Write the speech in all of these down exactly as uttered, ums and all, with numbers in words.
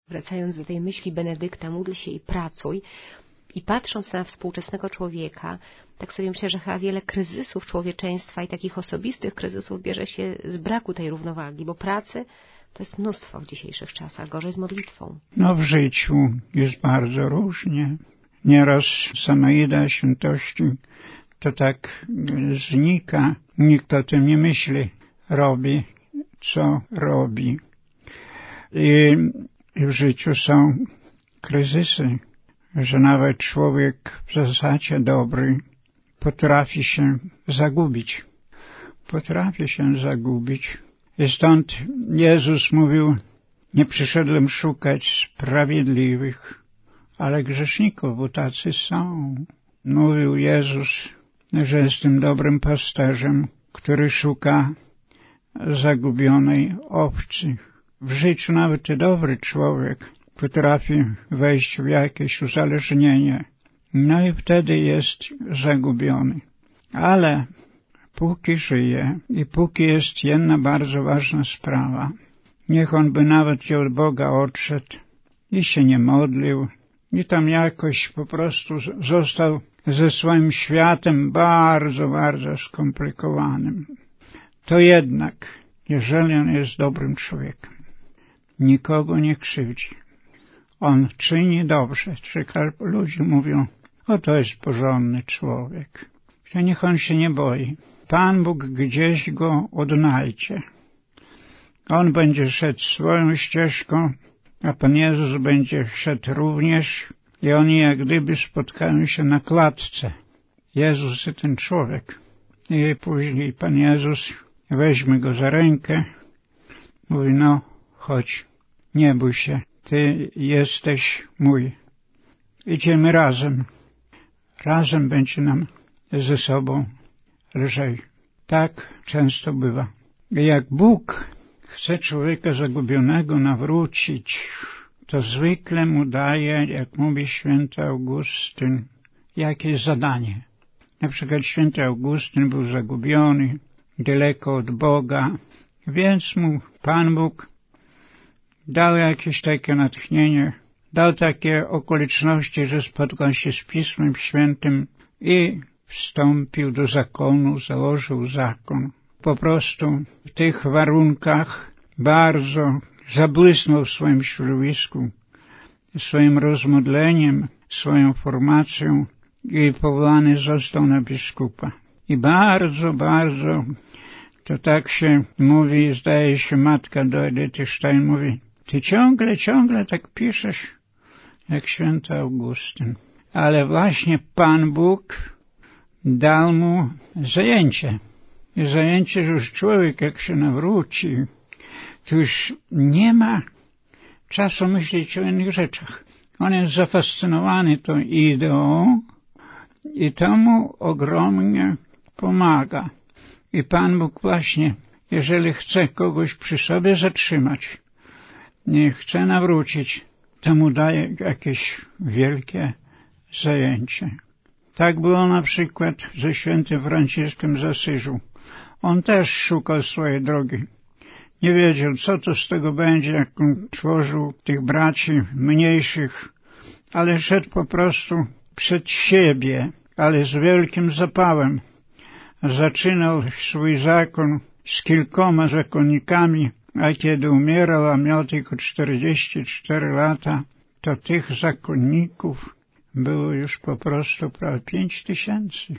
Wracając do tej myśli Benedykta, módl się i pracuj. I patrząc na współczesnego człowieka, tak sobie myślę, że chyba wiele kryzysów człowieczeństwa i takich osobistych kryzysów bierze się z braku tej równowagi, bo pracy to jest mnóstwo w dzisiejszych czasach, gorzej z modlitwą. No w życiu jest bardzo różnie. Nieraz sama idea świętości to tak znika, nikt o tym nie myśli, robi co robi. I w życiu są kryzysy, że nawet człowiek w zasadzie dobry potrafi się zagubić. Potrafi się zagubić. I stąd Jezus mówił, nie przyszedłem szukać sprawiedliwych, ale grzeszników, bo tacy są. Mówił Jezus, że jest tym dobrym pasterzem, który szuka zagubionej owcy. W życiu nawet dobry człowiek potrafi wejść w jakieś uzależnienie. No i wtedy jest zagubiony. Ale póki żyje i póki jest jedna bardzo ważna sprawa, niech on by nawet i od Boga odszedł i się nie modlił i tam jakoś po prostu został ze swoim światem bardzo, bardzo skomplikowanym. To jednak, jeżeli on jest dobrym człowiekiem, nikogo nie krzywdzi, on czyni dobrze. Ludzie mówią, o to jest porządny człowiek. To niech on się nie boi. Pan Bóg gdzieś go odnajdzie. On będzie szedł swoją ścieżką, a Pan Jezus będzie szedł również i oni jak gdyby spotkają się na klatce. Jezus i ten człowiek. I później Pan Jezus weźmie go za rękę, mówi, no chodź, nie bój się, Ty jesteś mój. Idziemy razem. Razem będzie nam ze sobą lżej. Tak często bywa. Jak Bóg chce człowieka zagubionego nawrócić, to zwykle mu daje, jak mówi święty Augustyn, jakieś zadanie. Na przykład święty Augustyn był zagubiony, daleko od Boga, więc mu Pan Bóg dał jakieś takie natchnienie, dał takie okoliczności, że spotkał się z Pismem Świętym i wstąpił do zakonu, założył zakon. Po prostu w tych warunkach bardzo zabłysnął w swoim środowisku, swoim rozmodleniem, swoją formacją i powołany został na biskupa. I bardzo, bardzo, to tak się mówi, zdaje się matka do Edyty Stein mówi, ty ciągle, ciągle tak piszesz, jak święty Augustyn. Ale właśnie Pan Bóg dał mu zajęcie. I zajęcie, że już człowiek jak się nawróci, to już nie ma czasu myśleć o innych rzeczach. On jest zafascynowany tą ideą i to mu ogromnie pomaga. I Pan Bóg właśnie, jeżeli chce kogoś przy sobie zatrzymać, nie chce nawrócić, to mu daje jakieś wielkie zajęcie. Tak było na przykład ze świętym Franciszkiem z Asyżu. On też szukał swojej drogi. Nie wiedział, co to z tego będzie, jak on tworzył tych braci mniejszych, ale szedł po prostu przed siebie, ale z wielkim zapałem. Zaczynał swój zakon z kilkoma zakonnikami, a kiedy umierał, a miał tylko czterdzieści cztery lata, to tych zakonników było już po prostu prawie pięć tysięcy.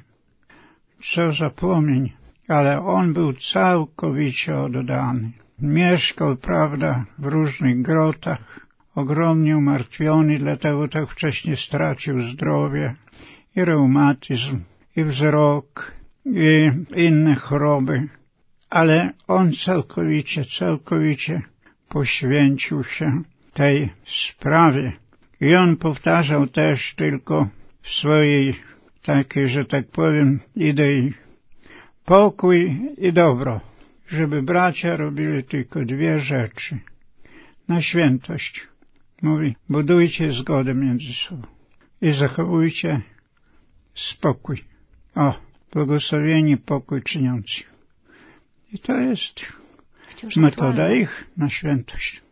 Co za płomień, ale on był całkowicie oddany. Mieszkał, prawda, w różnych grotach, ogromnie umartwiony, dlatego tak wcześnie stracił zdrowie i reumatyzm, i wzrok, i inne choroby. Ale on całkowicie, całkowicie poświęcił się tej sprawie. I on powtarzał też tylko w swojej takiej, że tak powiem, idei pokój i dobro, żeby bracia robili tylko dwie rzeczy. Na świętość. Mówi, budujcie zgodę między sobą i zachowujcie spokój. O, błogosławieni pokój czyniący. I to jest Wciąż metoda aktualne. ich na świętość.